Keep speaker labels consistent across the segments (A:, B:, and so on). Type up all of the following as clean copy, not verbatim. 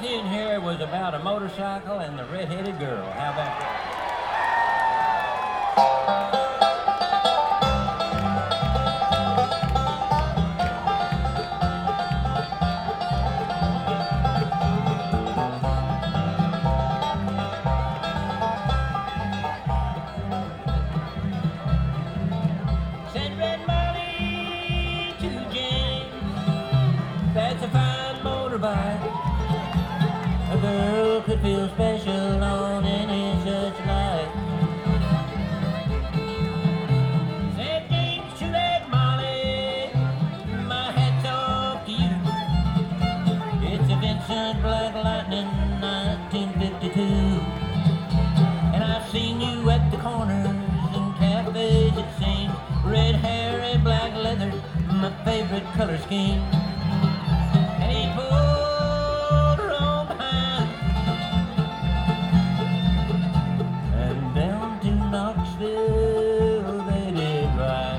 A: tune here was about a motorcycle and the red-headed girl. How about that? Said Red Molly to James, that's a fine motorbike. A girl could feel special on any such night. Said James to Red Molly, my hat's off to you. It's a Vincent Black Lightning 1952. And I've seen you at the corners and cafes, it seems. Red hair and black leather, my favorite color scheme. And he pulled her on behind and down to Knoxville they did ride.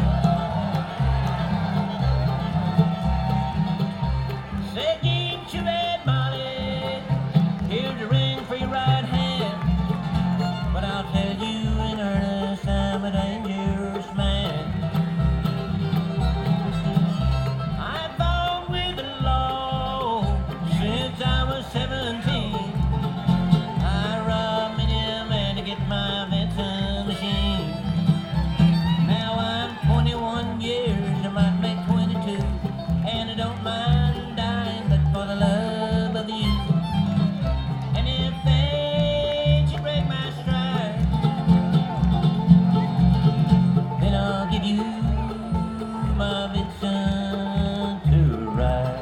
A: Said Jean to Red Molly, here's a ring for your right hand, but I'll tell you in earnest I'm a dangerous man. I fought with the law since I was 17. I robbed many a man to get my Vincent machine. Now I'm 21 years, I might make 22, and I don't mind dying, but for the love of you. And if fate should break my stride, then I'll give you my Vincent to ride.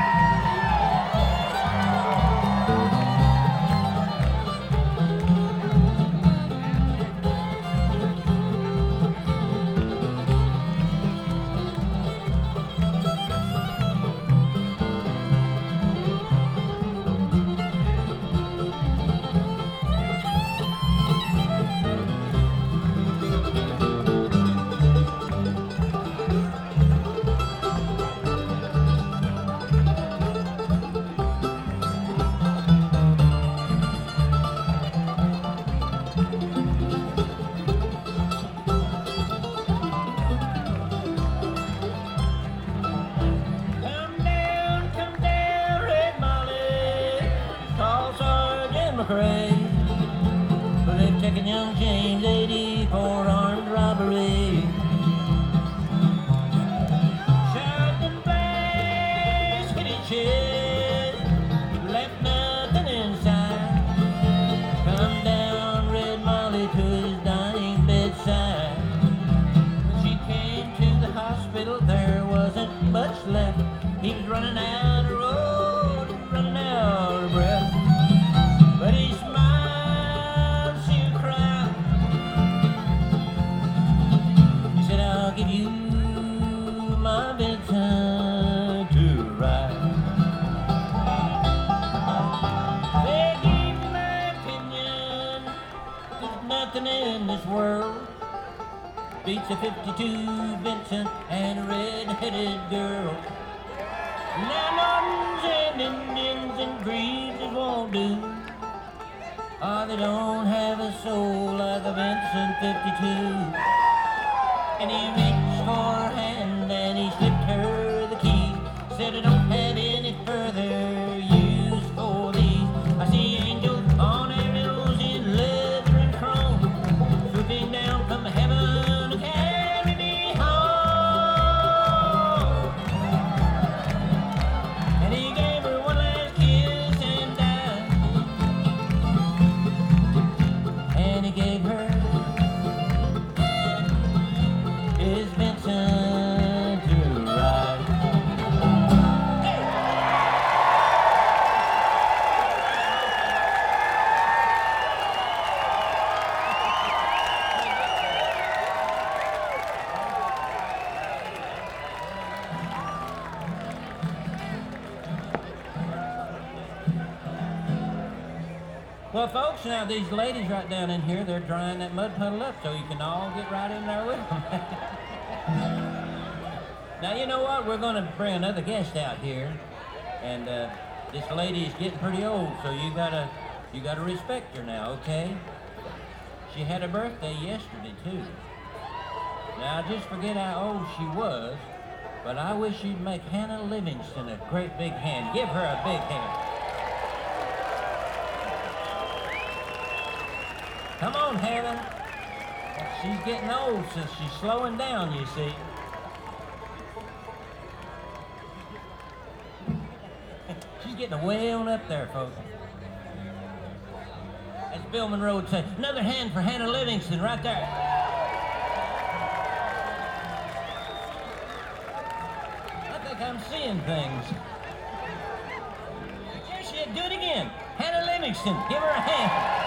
A: Come down, Red Molly, call Sergeant McRae. Well, they've taken young James 80 for armed robbery. Shot and blast, hit his chest, left nothing inside. Come down, Red Molly, to his dying bedside. When she came to the hospital, there wasn't much left. He was running out of road, running out of breath. But he smiled, she cried. He said, I'll give you my Vincent to ride. They gave me my opinion, there's nothing in this world beats a 52 Vincent and a red-headed girl. Now Nortons and Indians and Greases won't do, or they don't have a soul like a Vincent 52. And he reached for her hand and he slipped her the key. Said I don't have any further use for these. I see angels on arrows in leather and chrome, swooping down from heaven to carry me home. And he gave her one last kiss and died. And he gave her his Vincent to ride. Well, folks, now these ladies right down in here, they're drying that mud puddle up so you can all get right in there with them. Now, you know what? We're going to bring another guest out here. And This lady's getting pretty old, so you gotta respect her now, okay? She had a birthday yesterday, too. Now, just forget how old she was, but I wish you'd make Hannah Livingston a great big hand. Give her a big hand. Come on, Hannah. She's getting old, so she's slowing down, you see. She's getting way on up there, folks. As Bill Monroe would say, another hand for Hannah Livingston right there. I think I'm seeing things. There she is. Do it again. Hannah Livingston. Give her a hand.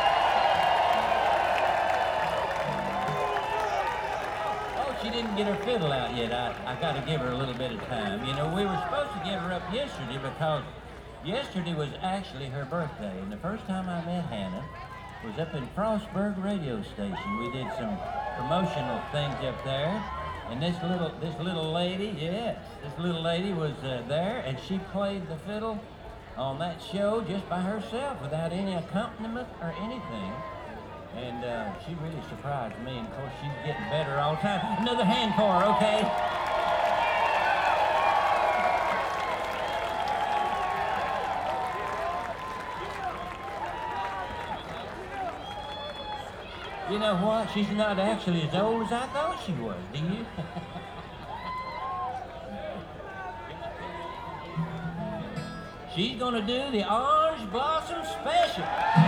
A: She didn't get her fiddle out yet. I got to give her a little bit of time. You know, we were supposed to get her up yesterday because yesterday was actually her birthday. And the first time I met Hannah was up in Frostburg radio station. We did some promotional things up there. And this little lady, yes, this little lady was there, and she played the fiddle on that show just by herself without any accompaniment or anything. And she really surprised me, and of course she's getting better all the time. Another hand for her, okay? You know what? She's not actually as old as I thought she was, do you? She's gonna do the Orange Blossom Special.